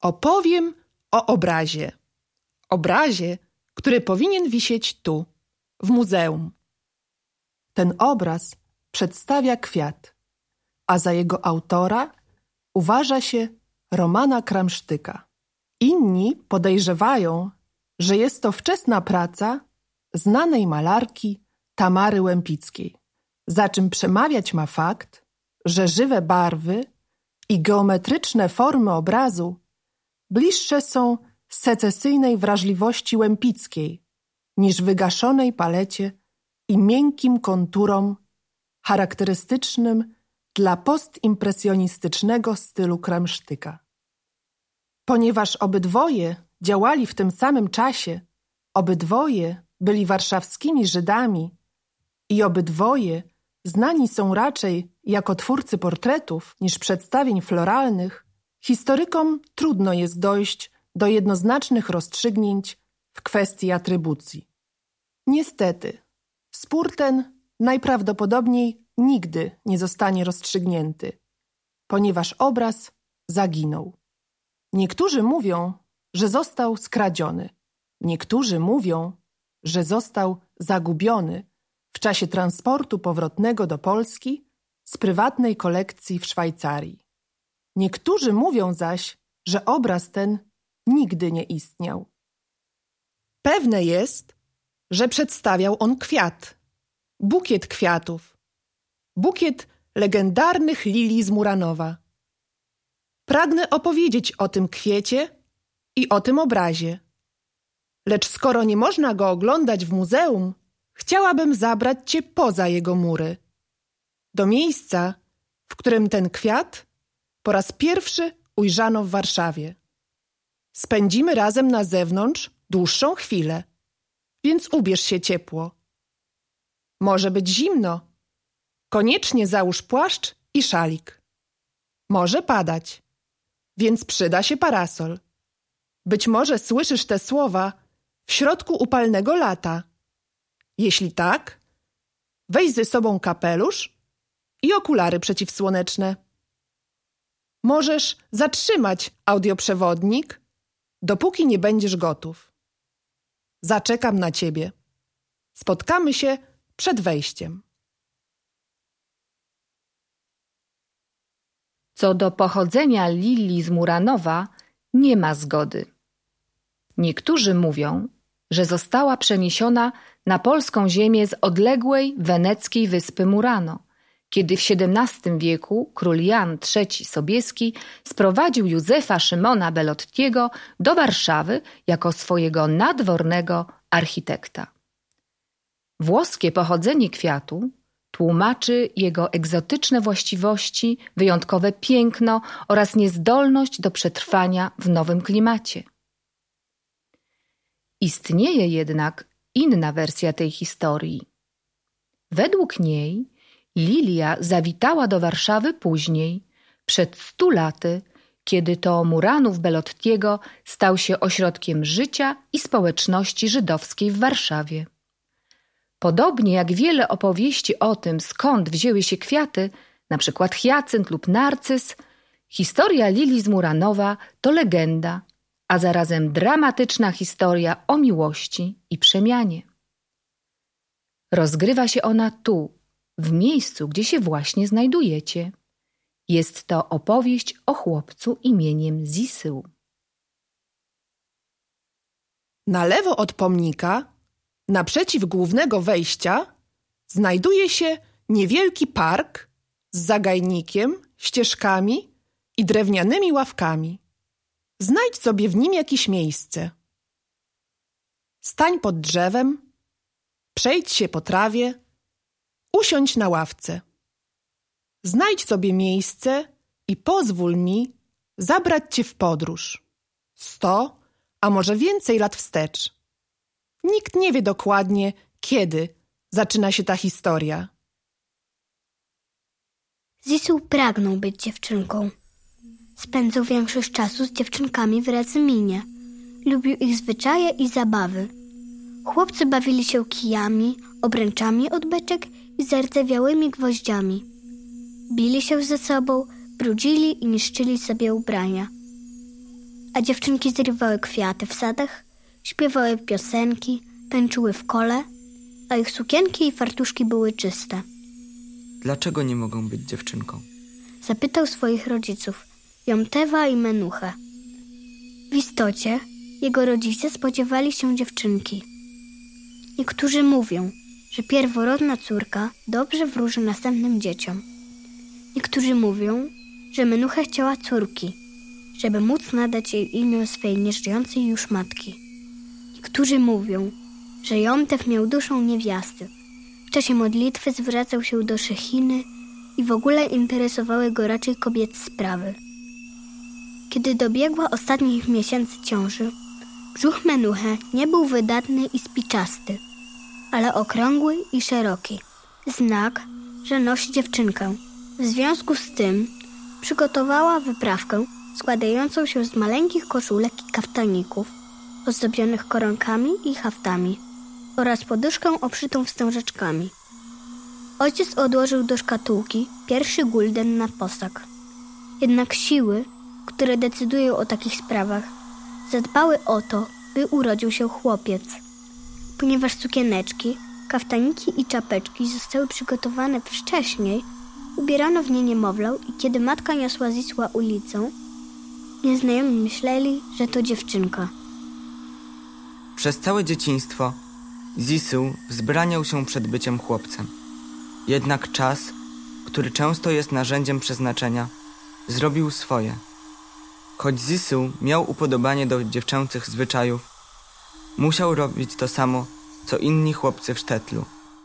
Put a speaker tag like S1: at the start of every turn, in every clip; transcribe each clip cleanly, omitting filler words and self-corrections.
S1: Opowiem o obrazie. Obrazie, który powinien wisieć tu, w muzeum. Ten obraz przedstawia kwiat, a za jego autora uważa się Romana Kramsztyka. Inni podejrzewają, że jest to wczesna praca znanej malarki Tamary Łempickiej, za czym przemawiać ma fakt, że żywe barwy i geometryczne formy obrazu bliższe są secesyjnej wrażliwości Łempickiej niż wygaszonej palecie i miękkim konturom charakterystycznym dla postimpresjonistycznego stylu Kramsztyka. Ponieważ obydwoje działali w tym samym czasie, obydwoje byli warszawskimi Żydami i obydwoje znani są raczej jako twórcy portretów niż przedstawień floralnych, historykom trudno jest dojść do jednoznacznych rozstrzygnięć w kwestii atrybucji. Niestety, spór ten najprawdopodobniej nigdy nie zostanie rozstrzygnięty, ponieważ obraz zaginął. Niektórzy mówią, że został skradziony. Niektórzy mówią, że został zagubiony w czasie transportu powrotnego do Polski z prywatnej kolekcji w Szwajcarii. Niektórzy mówią zaś, że obraz ten nigdy nie istniał. Pewne jest, że przedstawiał on kwiat, bukiet kwiatów, bukiet legendarnych lilii z Muranowa. Pragnę opowiedzieć o tym kwiecie i o tym obrazie. Lecz skoro nie można go oglądać w muzeum, chciałabym zabrać cię poza jego mury, do miejsca, w którym ten kwiat po raz pierwszy ujrzano w Warszawie. Spędzimy razem na zewnątrz dłuższą chwilę, więc ubierz się ciepło. Może być zimno. Koniecznie załóż płaszcz i szalik. Może padać, więc przyda się parasol. Być może słyszysz te słowa w środku upalnego lata. Jeśli tak, weź ze sobą kapelusz i okulary przeciwsłoneczne. Możesz zatrzymać audioprzewodnik, dopóki nie będziesz gotów. Zaczekam na ciebie. Spotkamy się przed wejściem.
S2: Co do pochodzenia lilii z Muranowa nie ma zgody. Niektórzy mówią, że została przeniesiona na polską ziemię z odległej weneckiej wyspy Murano, kiedy w XVII wieku król Jan III Sobieski sprowadził Józefa Szymona Bellottiego do Warszawy jako swojego nadwornego architekta. Włoskie pochodzenie kwiatu tłumaczy jego egzotyczne właściwości, wyjątkowe piękno oraz niezdolność do przetrwania w nowym klimacie. Istnieje jednak inna wersja tej historii. Według niej lilia zawitała do Warszawy później, przed 100 laty, kiedy to Muranów Bellottiego stał się ośrodkiem życia i społeczności żydowskiej w Warszawie. Podobnie jak wiele opowieści o tym, skąd wzięły się kwiaty, na przykład hyacynt lub narcyz, historia lilii z Muranowa to legenda, a zarazem dramatyczna historia o miłości i przemianie. Rozgrywa się ona tu, w miejscu, gdzie się właśnie znajdujecie. Jest to opowieść o chłopcu imieniem Zisył.
S1: Na lewo od pomnika, naprzeciw głównego wejścia, znajduje się niewielki park z zagajnikiem, ścieżkami i drewnianymi ławkami. Znajdź sobie w nim jakieś miejsce. Stań pod drzewem, przejdź się po trawie, usiądź na ławce. Znajdź sobie miejsce i pozwól mi zabrać cię w podróż. 100, a może więcej lat wstecz. Nikt nie wie dokładnie, kiedy zaczyna się ta historia.
S3: Zisył pragnął być dziewczynką. Spędzał większość czasu z dziewczynkami w Radzyminie. Lubił ich zwyczaje i zabawy. Chłopcy bawili się kijami, obręczami od beczek i zardzewiałymi gwoździami. Bili się ze sobą, brudzili i niszczyli sobie ubrania. a dziewczynki zrywały kwiaty w sadach, śpiewały piosenki, tańczyły w kole, a ich sukienki i fartuszki były czyste.
S4: Dlaczego nie mogą być dziewczynką?
S3: Zapytał swoich rodziców, Jomtewa i Menuchę. W istocie jego rodzice spodziewali się dziewczynki. Niektórzy mówią, że pierworodna córka dobrze wróży następnym dzieciom. Niektórzy mówią, że Menucha chciała córki, żeby móc nadać jej imię swej nieżyjącej już matki. Niektórzy mówią, że Jomtew miał duszę niewiasty. W czasie modlitwy zwracał się do Szechiny i w ogóle interesowały go raczej kobiece sprawy. Kiedy dobiegła ostatnich miesięcy ciąży, brzuch Menuchy nie był wydatny i spiczasty, ale okrągły i szeroki. Znak, że nosi dziewczynkę. W związku z tym przygotowała wyprawkę składającą się z maleńkich koszulek i kaftaników, ozdobionych koronkami i haftami oraz poduszkę obszytą wstążeczkami. Ojciec odłożył do szkatułki pierwszy gulden na posag. Jednak siły, które decydują o takich sprawach, zadbały o to, by urodził się chłopiec. Ponieważ sukieneczki, kaftaniki i czapeczki zostały przygotowane wcześniej, ubierano w nie niemowlę i kiedy matka niosła Zisła ulicą, nieznajomi myśleli, że to dziewczynka.
S4: Przez całe dzieciństwo Zisuł wzbraniał się przed byciem chłopcem. Jednak czas, który często jest narzędziem przeznaczenia, zrobił swoje. Choć Zisuł miał upodobanie do dziewczęcych zwyczajów, musiał robić to samo, co inni chłopcy w sztetlu.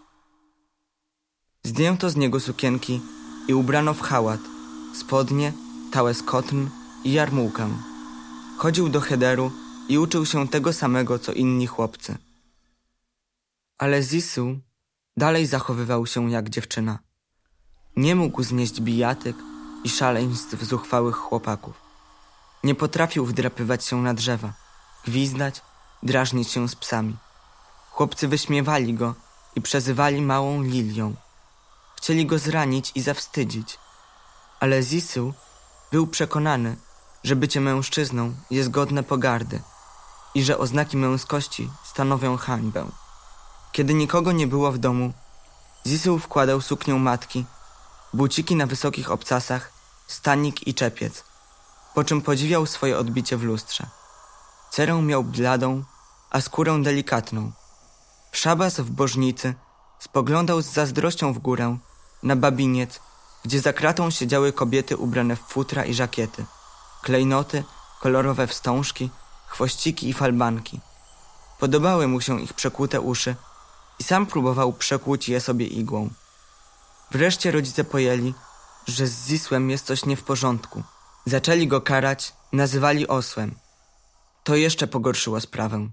S4: Zdjęto z niego sukienki i ubrano w chałat, spodnie, tałę kotn i jarmułkę. Chodził do cheder i uczył się tego samego, co inni chłopcy. Ale Zisuł dalej zachowywał się jak dziewczyna. Nie mógł znieść bijatyk i szaleństw zuchwałych chłopaków. Nie potrafił wdrapywać się na drzewa, gwizdać, drażnić się z psami. Chłopcy wyśmiewali go i przezywali małą Lilią. Chcieli go zranić i zawstydzić. Ale Zisuł był przekonany, że bycie mężczyzną jest godne pogardy i że oznaki męskości stanowią hańbę. Kiedy nikogo nie było w domu, Zisuł wkładał suknię matki, buciki na wysokich obcasach, stanik i czepiec, po czym podziwiał swoje odbicie w lustrze. Cerę miał bladą, a skórę delikatną. W szabas w bożnicy spoglądał z zazdrością w górę na babiniec, gdzie za kratą siedziały kobiety ubrane w futra i żakiety, klejnoty, kolorowe wstążki, chwościki i falbanki. Podobały mu się ich przekłute uszy i sam próbował przekłuć je sobie igłą. Wreszcie rodzice pojęli, że z Zisłem jest coś nie w porządku. Zaczęli go karać, nazywali osłem. To jeszcze pogorszyło sprawę.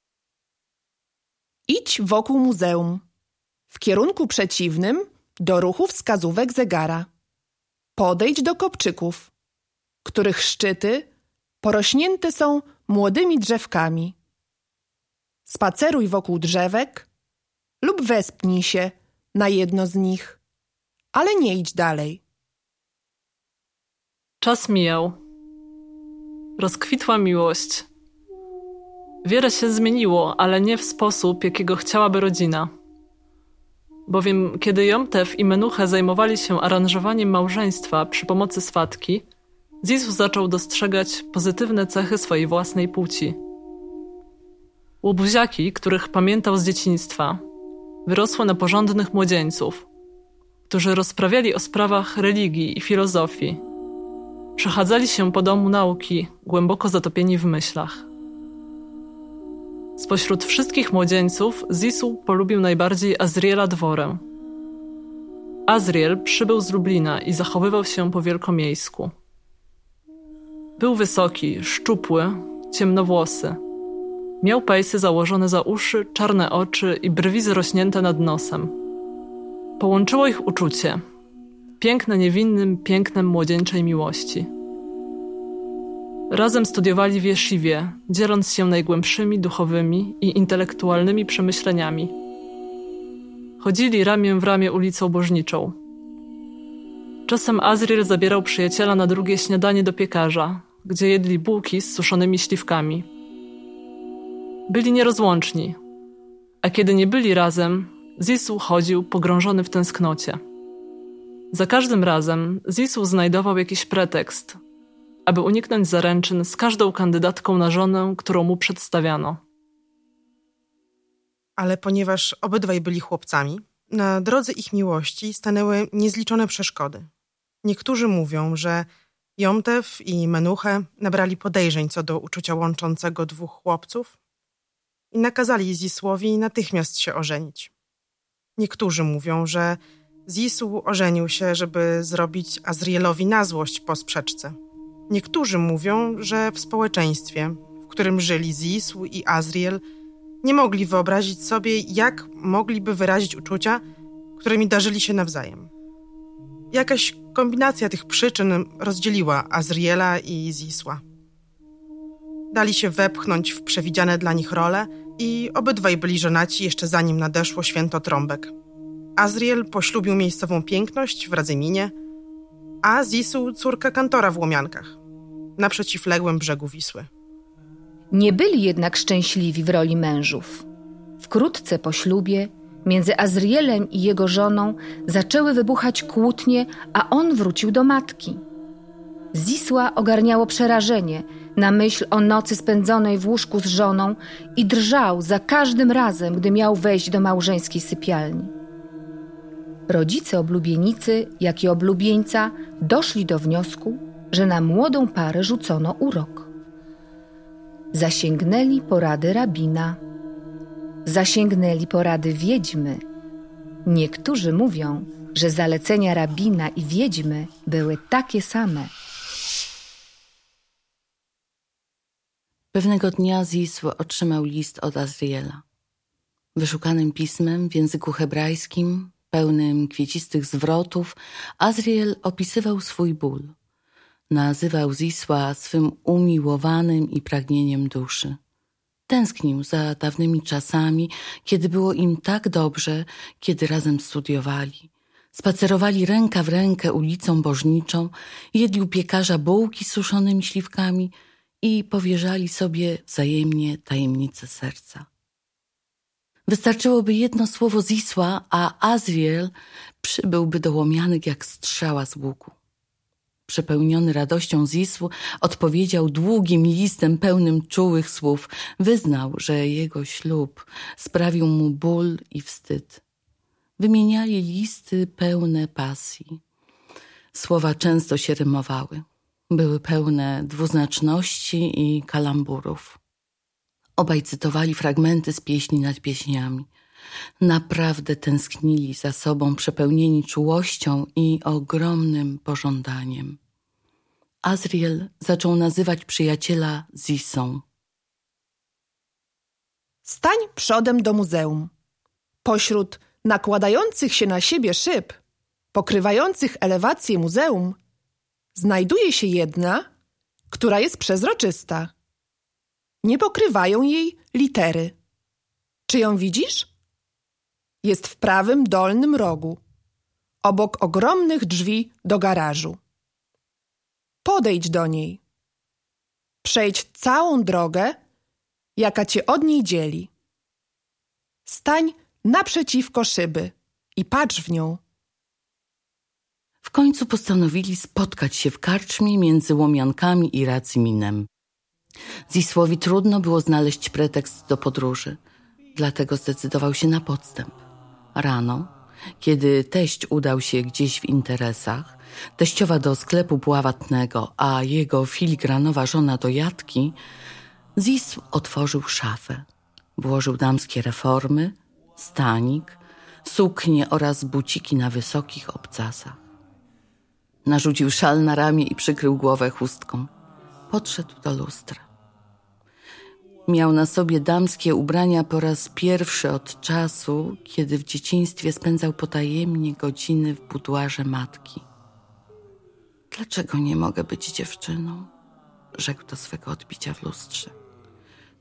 S1: Idź wokół muzeum. W kierunku przeciwnym do ruchu wskazówek zegara. Podejdź do kopczyków, których szczyty porośnięte są młodymi drzewkami. Spaceruj wokół drzewek lub wespnij się na jedno z nich, ale nie idź dalej.
S5: Czas mijał. Rozkwitła miłość. Wiele się zmieniło, ale nie w sposób, jakiego chciałaby rodzina. Bowiem kiedy Jomtew i Menuchę zajmowali się aranżowaniem małżeństwa przy pomocy swatki, Zisu zaczął dostrzegać pozytywne cechy swojej własnej płci. Łobuziaki, których pamiętał z dzieciństwa, wyrosły na porządnych młodzieńców, którzy rozprawiali o sprawach religii i filozofii. Przechadzali się po domu nauki, głęboko zatopieni w myślach. Spośród wszystkich młodzieńców Zisu polubił najbardziej Azriela Dworę. Azriel przybył z Lublina i zachowywał się po wielkomiejsku. Był wysoki, szczupły, ciemnowłosy. Miał pejsy założone za uszy, czarne oczy i brwi zrośnięte nad nosem. Połączyło ich uczucie, piękne niewinnym pięknem młodzieńczej miłości. Razem studiowali w jesziwie, dzieląc się najgłębszymi duchowymi i intelektualnymi przemyśleniami. Chodzili ramię w ramię ulicą Bożniczą. Czasem Azriel zabierał przyjaciela na drugie śniadanie do piekarza, gdzie jedli bułki z suszonymi śliwkami. Byli nierozłączni, a kiedy nie byli razem, Zisł chodził pogrążony w tęsknocie. Za każdym razem Zisł znajdował jakiś pretekst, aby uniknąć zaręczyn z każdą kandydatką na żonę, którą mu przedstawiano.
S6: Ale ponieważ obydwaj byli chłopcami, na drodze ich miłości stanęły niezliczone przeszkody. Niektórzy mówią, że Jomtef i Menuchę nabrali podejrzeń co do uczucia łączącego dwóch chłopców i nakazali Zisłowi natychmiast się ożenić. Niektórzy mówią, że Zisł ożenił się, żeby zrobić Azrielowi na złość po sprzeczce. Niektórzy mówią, że w społeczeństwie, w którym żyli Zisł i Azriel, nie mogli wyobrazić sobie, jak mogliby wyrazić uczucia, którymi darzyli się nawzajem. Jakaś kombinacja tych przyczyn rozdzieliła Azriela i Zisła. Dali się wepchnąć w przewidziane dla nich role i obydwaj byli żonaci jeszcze zanim nadeszło święto trąbek. Azriel poślubił miejscową piękność w Radzyminie, a Zisł córkę kantora w Łomiankach, na przeciwległym brzegu Wisły.
S2: Nie byli jednak szczęśliwi w roli mężów. Wkrótce po ślubie między Azrielem i jego żoną zaczęły wybuchać kłótnie, a on wrócił do matki. Zisła ogarniało przerażenie na myśl o nocy spędzonej w łóżku z żoną i drżał za każdym razem, gdy miał wejść do małżeńskiej sypialni. Rodzice oblubienicy, jak i oblubieńca doszli do wniosku, że na młodą parę rzucono urok. Zasięgnęli porady rabina. Zasięgnęli porady wiedźmy. Niektórzy mówią, że zalecenia rabina i wiedźmy były takie same.
S7: Pewnego dnia Zisł otrzymał list od Azriela. Wyszukanym pismem w języku hebrajskim, pełnym kwiecistych zwrotów, Azriel opisywał swój ból. Nazywał Zisła swym umiłowanym i pragnieniem duszy. Tęsknił za dawnymi czasami, kiedy było im tak dobrze, kiedy razem studiowali. Spacerowali ręka w rękę ulicą Bożniczą, jedli u piekarza bułki z suszonymi śliwkami i powierzali sobie wzajemnie tajemnice serca. Wystarczyłoby jedno słowo Zisła, a Azriel przybyłby do Łomianek jak strzała z łuku. Przepełniony radością Zisł odpowiedział długim listem pełnym czułych słów. Wyznał, że jego ślub sprawił mu ból i wstyd. Wymieniali listy pełne pasji. Słowa często się rymowały. Były pełne dwuznaczności i kalamburów. Obaj cytowali fragmenty z pieśni nad pieśniami. Naprawdę tęsknili za sobą, przepełnieni czułością i ogromnym pożądaniem. Azriel zaczął nazywać przyjaciela Zisą.
S1: Stań przodem do muzeum. Pośród nakładających się na siebie szyb, pokrywających elewację muzeum, znajduje się jedna, która jest przezroczysta. Nie pokrywają jej litery. Czy ją widzisz? Jest w prawym dolnym rogu, obok ogromnych drzwi do garażu. Podejdź do niej. Przejdź całą drogę, jaka cię od niej dzieli. Stań naprzeciwko szyby i patrz w nią.
S7: W końcu postanowili spotkać się w karczmie między Łomiankami i Radzyminem. Zisłowi trudno było znaleźć pretekst do podróży, dlatego zdecydował się na podstęp. Rano, kiedy teść udał się gdzieś w interesach, teściowa do sklepu bławatnego, a jego filigranowa żona do jatki, Zisł otworzył szafę. Włożył damskie reformy, stanik, suknie oraz buciki na wysokich obcasach. Narzucił szal na ramię i przykrył głowę chustką. Podszedł do lustra. Miał na sobie damskie ubrania po raz pierwszy od czasu, kiedy w dzieciństwie spędzał potajemnie godziny w buduarze matki. Dlaczego nie mogę być dziewczyną? Rzekł do swego odbicia w lustrze.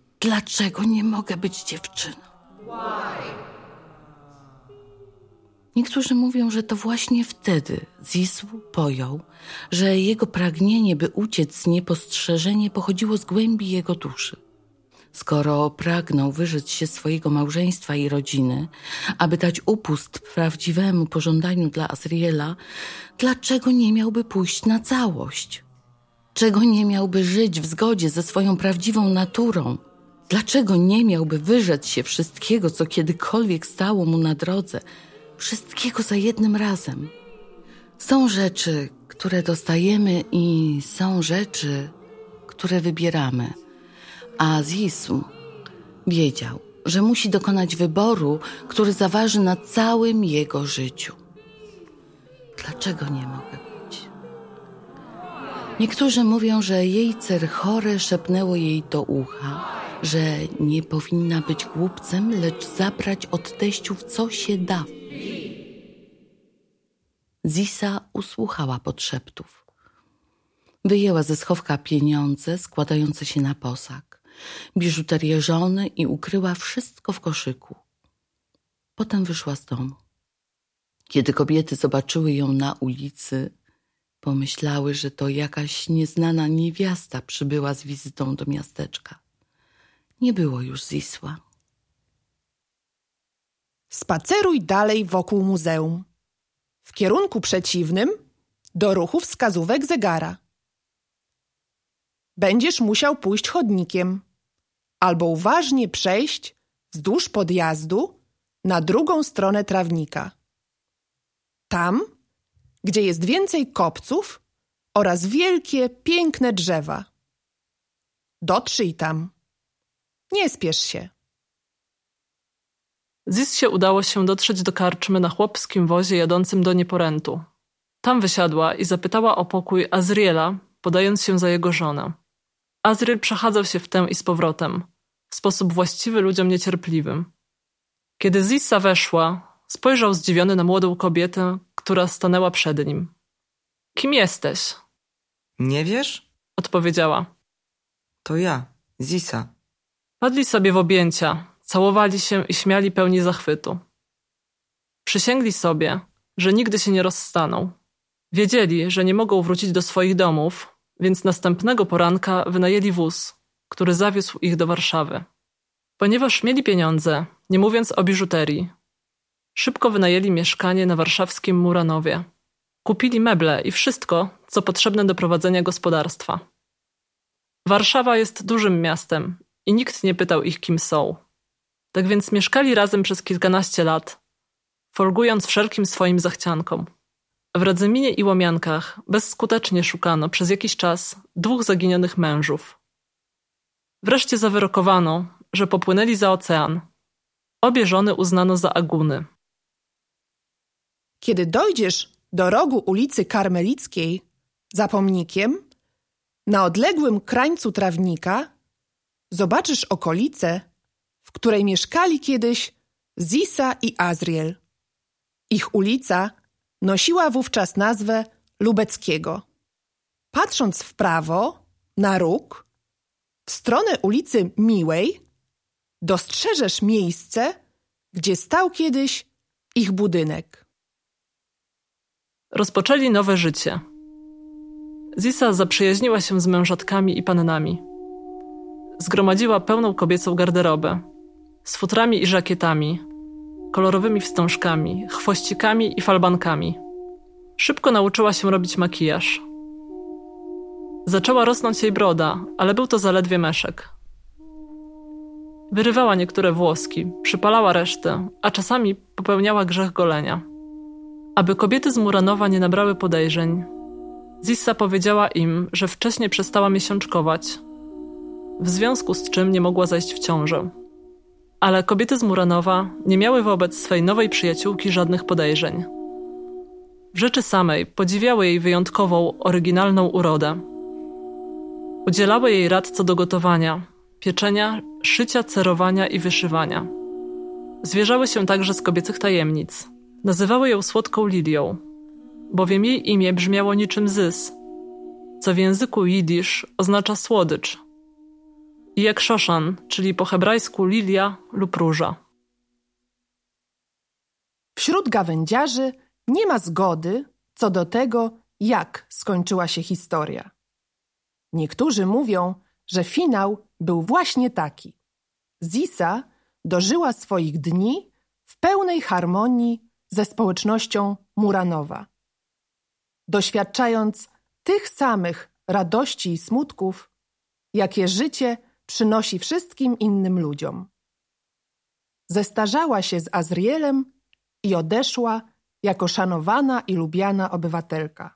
S7: Dlaczego nie mogę być dziewczyną? Niektórzy mówią, że to właśnie wtedy Zisł pojął, że jego pragnienie, by uciec niepostrzeżenie, pochodziło z głębi jego duszy. Skoro pragnął wyrzec się swojego małżeństwa i rodziny, aby dać upust prawdziwemu pożądaniu dla Azriela, dlaczego nie miałby pójść na całość? Czego nie miałby żyć w zgodzie ze swoją prawdziwą naturą? Dlaczego nie miałby wyrzec się wszystkiego, co kiedykolwiek stało mu na drodze? Wszystkiego za jednym razem. Są rzeczy, które dostajemy i są rzeczy, które wybieramy. A Zisł wiedział, że musi dokonać wyboru, który zaważy na całym jego życiu. Dlaczego nie mogę być? Niektórzy mówią, że jej Cerchore szepnęło jej do ucha, że nie powinna być głupcem, lecz zabrać od teściów, co się da. Zisa usłuchała podszeptów. Wyjęła ze schowka pieniądze składające się na posag, biżuterię żony i ukryła wszystko w koszyku. Potem wyszła z domu. Kiedy kobiety zobaczyły ją na ulicy, pomyślały, że to jakaś nieznana niewiasta przybyła z wizytą do miasteczka. Nie było już Zisła.
S1: Spaceruj dalej wokół muzeum. W kierunku przeciwnym do ruchu wskazówek zegara. Będziesz musiał pójść chodnikiem albo uważnie przejść wzdłuż podjazdu na drugą stronę trawnika. Tam, gdzie jest więcej kopców oraz wielkie, piękne drzewa. Dotrzyj tam. Nie spiesz się.
S5: Zisie udało się dotrzeć do karczmy na chłopskim wozie jadącym do Nieporętu. Tam wysiadła i zapytała o pokój Azriela, podając się za jego żonę. Azriel przechadzał się w tę i z powrotem, w sposób właściwy ludziom niecierpliwym. Kiedy Zisa weszła, spojrzał zdziwiony na młodą kobietę, która stanęła przed nim. Kim jesteś?
S4: Nie wiesz?
S5: Odpowiedziała.
S4: To ja, Zisa.
S5: Padli sobie w objęcia, całowali się i śmiali pełni zachwytu. Przysięgli sobie, że nigdy się nie rozstaną. Wiedzieli, że nie mogą wrócić do swoich domów, więc następnego poranka wynajęli wóz, który zawiózł ich do Warszawy. Ponieważ mieli pieniądze, nie mówiąc o biżuterii, szybko wynajęli mieszkanie na warszawskim Muranowie. Kupili meble i wszystko, co potrzebne do prowadzenia gospodarstwa. Warszawa jest dużym miastem i nikt nie pytał ich, kim są. Tak więc mieszkali razem przez kilkanaście lat, folgując wszelkim swoim zachciankom. W Radzyminie i Łomiankach bezskutecznie szukano przez jakiś czas 2 zaginionych mężów. Wreszcie zawyrokowano, że popłynęli za ocean. Obie żony uznano za aguny.
S1: Kiedy dojdziesz do rogu ulicy Karmelickiej, za pomnikiem, na odległym krańcu trawnika zobaczysz okolicę, w której mieszkali kiedyś Zisa i Azriel. Ich ulica nosiła wówczas nazwę Lubeckiego. Patrząc w prawo, na róg, w stronę ulicy Miłej, dostrzeżesz miejsce, gdzie stał kiedyś ich budynek.
S5: Rozpoczęli nowe życie. Zisa zaprzyjaźniła się z mężatkami i pannami. Zgromadziła pełną kobiecą garderobę, z futrami i żakietami, kolorowymi wstążkami, chwościkami i falbankami. Szybko nauczyła się robić makijaż. Zaczęła rosnąć jej broda, ale był to zaledwie meszek. Wyrywała niektóre włoski, przypalała resztę, a czasami popełniała grzech golenia. Aby kobiety z Muranowa nie nabrały podejrzeń, Zisa powiedziała im, że wcześniej przestała miesiączkować, w związku z czym nie mogła zajść w ciążę. Ale kobiety z Muranowa nie miały wobec swej nowej przyjaciółki żadnych podejrzeń. W rzeczy samej podziwiały jej wyjątkową, oryginalną urodę. Udzielały jej rad co do gotowania, pieczenia, szycia, cerowania i wyszywania. Zwierzały się także z kobiecych tajemnic. Nazywały ją słodką lilią, bowiem jej imię brzmiało niczym Zys, co w języku jidysz oznacza słodycz, i jak Szoszan, czyli po hebrajsku lilia lub róża.
S1: Wśród gawędziarzy nie ma zgody co do tego, jak skończyła się historia. Niektórzy mówią, że finał był właśnie taki. Zisa dożyła swoich dni w pełnej harmonii ze społecznością Muranowa. Doświadczając tych samych radości i smutków, jakie życie przynosi wszystkim innym ludziom. Zestarzała się z Azrielem i odeszła jako szanowana i lubiana obywatelka.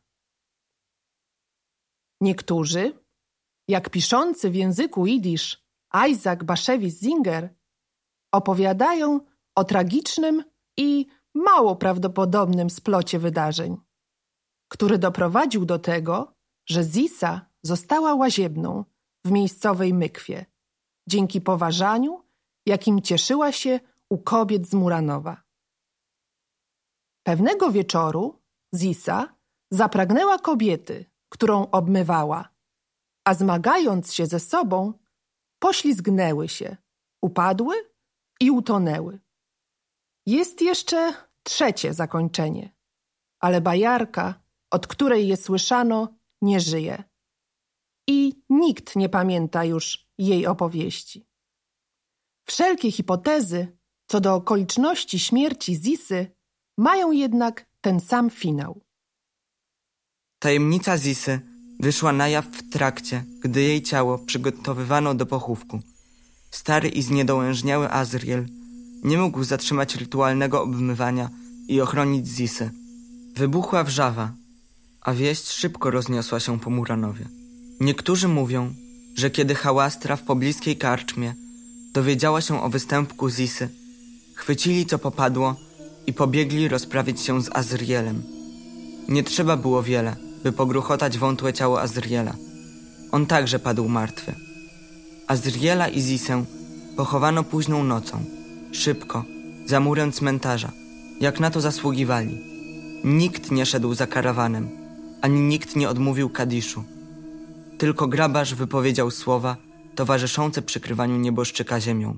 S1: Niektórzy, jak piszący w języku jidysz Isaac Bashevis Singer, opowiadają o tragicznym i mało prawdopodobnym splocie wydarzeń, który doprowadził do tego, że Zisa została łaziebną w miejscowej mykwie, dzięki poważaniu, jakim cieszyła się u kobiet z Muranowa. Pewnego wieczoru Zisa zapragnęła kobiety, którą obmywała, a zmagając się ze sobą, poślizgnęły się, upadły i utonęły. Jest jeszcze trzecie zakończenie, ale bajarka, od której je słyszano, nie żyje. I nikt nie pamięta już jej opowieści. Wszelkie hipotezy co do okoliczności śmierci Zisy mają jednak ten sam finał.
S4: Tajemnica Zisy wyszła na jaw w trakcie, gdy jej ciało przygotowywano do pochówku. Stary i zniedołężniały Azriel nie mógł zatrzymać rytualnego obmywania i ochronić Zisy. Wybuchła wrzawa, a wieść szybko rozniosła się po Muranowie. Niektórzy mówią, że kiedy Hałastra w pobliskiej karczmie dowiedziała się o występku Zisy, chwycili co popadło i pobiegli rozprawić się z Azrielem. Nie trzeba było wiele, by pogruchotać wątłe ciało Azriela. On także padł martwy. Azriela i Zisę pochowano późną nocą, szybko, za murem cmentarza, jak na to zasługiwali. Nikt nie szedł za karawanem, ani nikt nie odmówił kadiszu. Tylko grabarz wypowiedział słowa towarzyszące przykrywaniu nieboszczyka ziemią.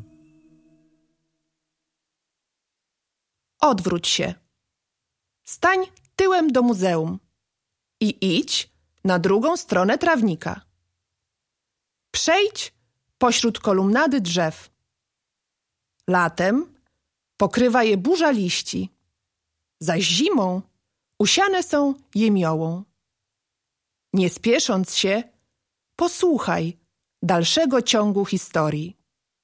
S1: Odwróć się. Stań tyłem do muzeum i idź na drugą stronę trawnika. Przejdź pośród kolumnady drzew. Latem pokrywa je burza liści, zaś zimą usiane są jemiołą. Nie spiesząc się, posłuchaj dalszego ciągu historii.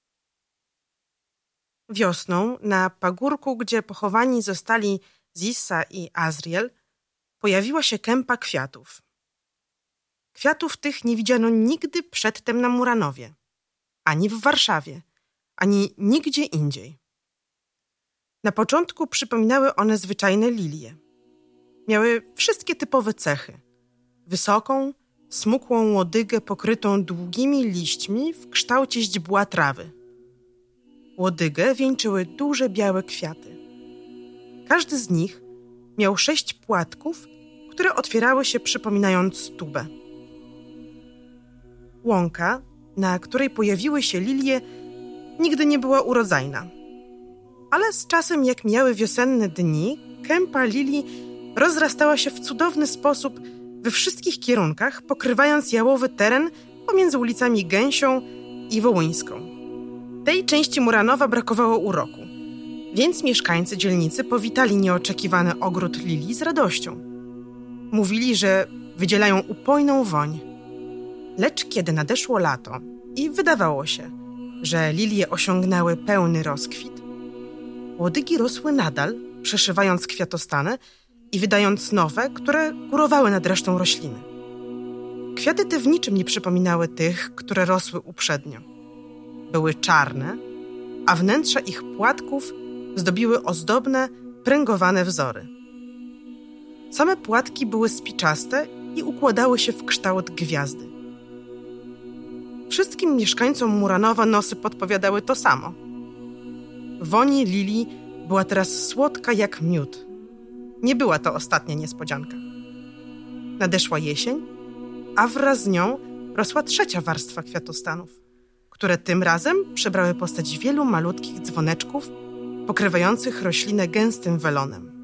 S6: Wiosną, na pagórku, gdzie pochowani zostali Zisa i Azriel, pojawiła się kępa kwiatów. Kwiatów tych nie widziano nigdy przedtem na Muranowie, ani w Warszawie, ani nigdzie indziej. Na początku przypominały one zwyczajne lilie. Miały wszystkie typowe cechy. Wysoką, smukłą łodygę pokrytą długimi liśćmi w kształcie źdźbła trawy. Łodygę wieńczyły duże białe kwiaty. Każdy z nich miał 6 płatków, które otwierały się przypominając tubę. Łąka, na której pojawiły się lilie, nigdy nie była urodzajna. Ale z czasem, jak mijały wiosenne dni, kępa lilii rozrastała się w cudowny sposób we wszystkich kierunkach, pokrywając jałowy teren pomiędzy ulicami Gęsią i Wołyńską. Tej części Muranowa brakowało uroku, więc mieszkańcy dzielnicy powitali nieoczekiwany ogród lilii z radością. Mówili, że wydzielają upojną woń. Lecz kiedy nadeszło lato i wydawało się, że lilie osiągnęły pełny rozkwit, łodygi rosły nadal, przeszywając kwiatostany i wydając nowe, które górowały nad resztą rośliny. Kwiaty te w niczym nie przypominały tych, które rosły uprzednio. Były czarne, a wnętrza ich płatków zdobiły ozdobne, pręgowane wzory. Same płatki były spiczaste i układały się w kształt gwiazdy. Wszystkim mieszkańcom Muranowa nosy podpowiadały to samo. Woń lilii była teraz słodka jak miód. Nie była to ostatnia niespodzianka. Nadeszła jesień, a wraz z nią rosła trzecia warstwa kwiatostanów, które tym razem przybrały postać wielu malutkich dzwoneczków pokrywających roślinę gęstym welonem.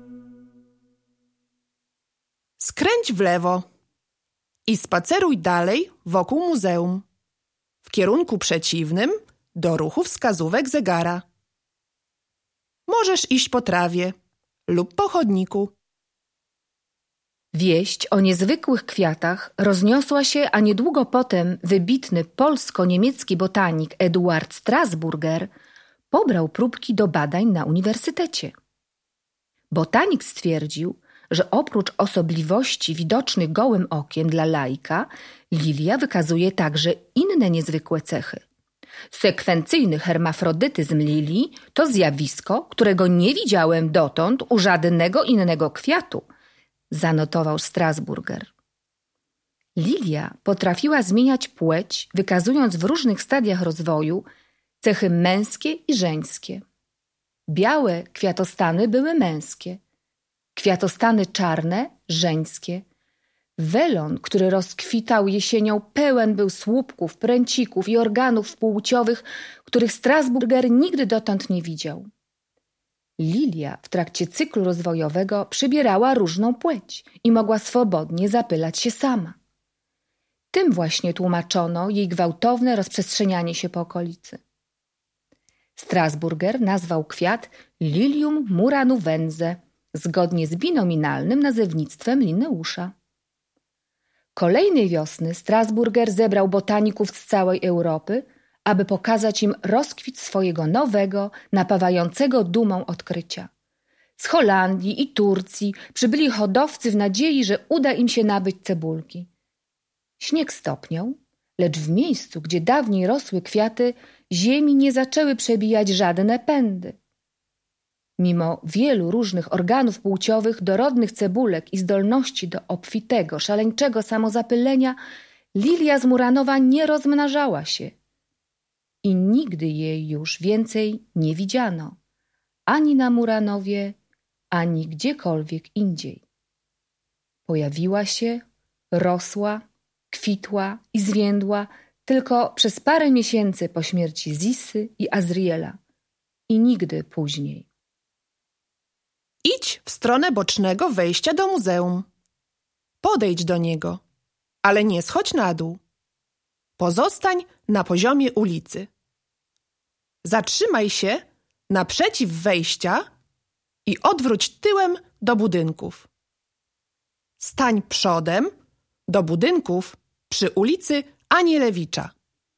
S1: Skręć w lewo i spaceruj dalej wokół muzeum, w kierunku przeciwnym do ruchu wskazówek zegara. Możesz iść po trawie lub po chodniku.
S2: Wieść o niezwykłych kwiatach rozniosła się, a niedługo potem wybitny polsko-niemiecki botanik Eduard Strasburger pobrał próbki do badań na uniwersytecie. Botanik stwierdził, że oprócz osobliwości widocznych gołym okiem dla laika, lilia wykazuje także inne niezwykłe cechy. Sekwencyjny hermafrodytyzm lilii to zjawisko, którego nie widziałem dotąd u żadnego innego kwiatu, zanotował Strasburger. Lilia potrafiła zmieniać płeć, wykazując w różnych stadiach rozwoju cechy męskie i żeńskie. Białe kwiatostany były męskie, kwiatostany czarne żeńskie. Welon, który rozkwitał jesienią, pełen był słupków, pręcików i organów płciowych, których Strasburger nigdy dotąd nie widział. Lilia w trakcie cyklu rozwojowego przybierała różną płeć i mogła swobodnie zapylać się sama. Tym właśnie tłumaczono jej gwałtowne rozprzestrzenianie się po okolicy. Strasburger nazwał kwiat Lilium muranuense, zgodnie z binominalnym nazewnictwem Linneusza. Kolejnej wiosny Strasburger zebrał botaników z całej Europy, aby pokazać im rozkwit swojego nowego, napawającego dumą odkrycia. Z Holandii i Turcji przybyli hodowcy w nadziei, że uda im się nabyć cebulki. Śnieg stopniał, lecz w miejscu, gdzie dawniej rosły kwiaty, ziemi nie zaczęły przebijać żadne pędy. Mimo wielu różnych organów płciowych, dorodnych cebulek i zdolności do obfitego, szaleńczego samozapylenia, lilia z Muranowa nie rozmnażała się i nigdy jej już więcej nie widziano, ani na Muranowie, ani gdziekolwiek indziej. Pojawiła się, rosła, kwitła i zwiędła tylko przez parę miesięcy po śmierci Zisy i Azriela i nigdy później.
S1: Idź w stronę bocznego wejścia do muzeum. Podejdź do niego, ale nie schodź na dół. Pozostań na poziomie ulicy. Zatrzymaj się naprzeciw wejścia i odwróć tyłem do budynków. Stań przodem do budynków przy ulicy Anielewicza.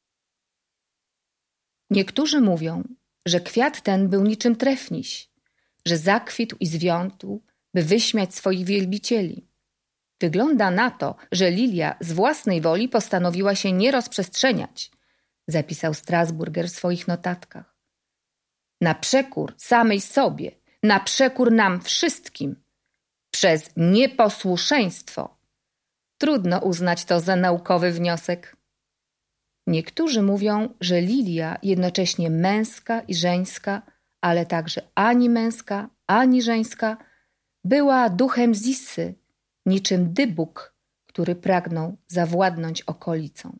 S2: Niektórzy mówią, że kwiat ten był niczym trefniś, że zakwitł i zwiątł, by wyśmiać swoich wielbicieli. Wygląda na to, że lilia z własnej woli postanowiła się nie rozprzestrzeniać, zapisał Strasburger w swoich notatkach. Na przekór samej sobie, na przekór nam wszystkim, przez nieposłuszeństwo. Trudno uznać to za naukowy wniosek. Niektórzy mówią, że lilia jednocześnie męska i żeńska, ale także ani męska, ani żeńska, była duchem Zisy, niczym dybuk, który pragnął zawładnąć okolicą.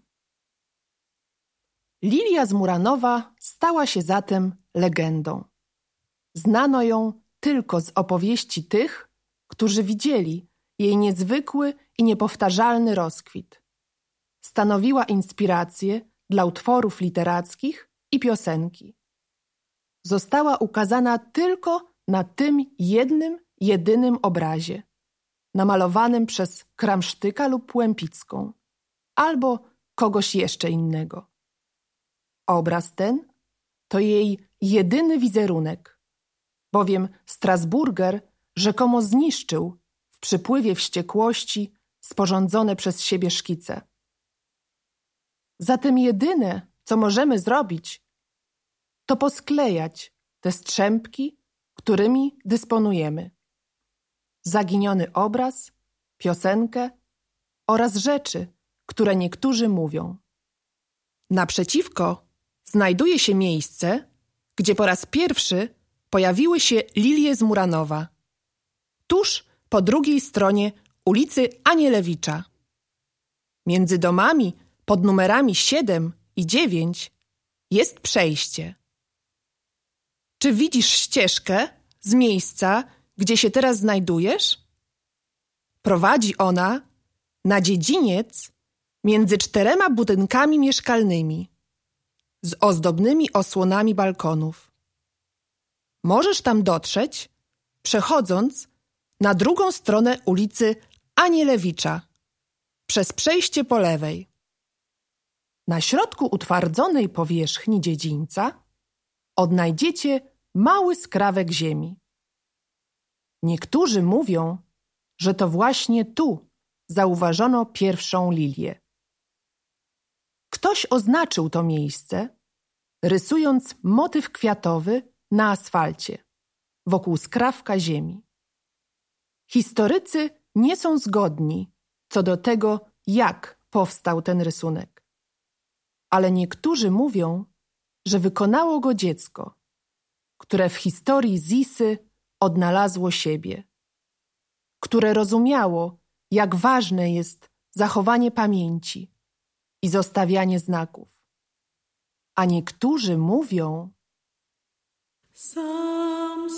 S1: Lilia z Muranowa stała się zatem legendą. Znano ją tylko z opowieści tych, którzy widzieli jej niezwykły i niepowtarzalny rozkwit. Stanowiła inspirację dla utworów literackich i piosenki. Została ukazana tylko na tym jedynym obrazie, namalowanym przez Kramsztyka lub Łempicką, albo kogoś jeszcze innego. Obraz ten to jej jedyny wizerunek, bowiem Strasburger rzekomo zniszczył w przypływie wściekłości sporządzone przez siebie szkice. Zatem jedyne, co możemy zrobić, to posklejać te strzępki, którymi dysponujemy. Zaginiony obraz, piosenkę oraz rzeczy, które niektórzy mówią. Naprzeciwko znajduje się miejsce, gdzie po raz pierwszy pojawiły się lilie z Muranowa, tuż po drugiej stronie ulicy Anielewicza. Między domami pod numerami 7 i 9 jest przejście. Czy widzisz ścieżkę z miejsca, gdzie się teraz znajdujesz? Prowadzi ona na dziedziniec między 4 budynkami mieszkalnymi z ozdobnymi osłonami balkonów. Możesz tam dotrzeć, przechodząc na drugą stronę ulicy Anielewicza, przez przejście po lewej. Na środku utwardzonej powierzchni dziedzińca odnajdziecie mały skrawek ziemi. Niektórzy mówią, że to właśnie tu zauważono pierwszą lilię. Ktoś oznaczył to miejsce, rysując motyw kwiatowy na asfalcie, wokół skrawka ziemi. Historycy nie są zgodni co do tego, jak powstał ten rysunek. Ale niektórzy mówią, że wykonało go dziecko, które w historii Zisy odnalazło siebie, które rozumiało, jak ważne jest zachowanie pamięci i zostawianie znaków. A niektórzy mówią:
S8: Some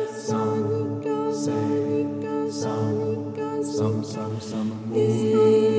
S8: some.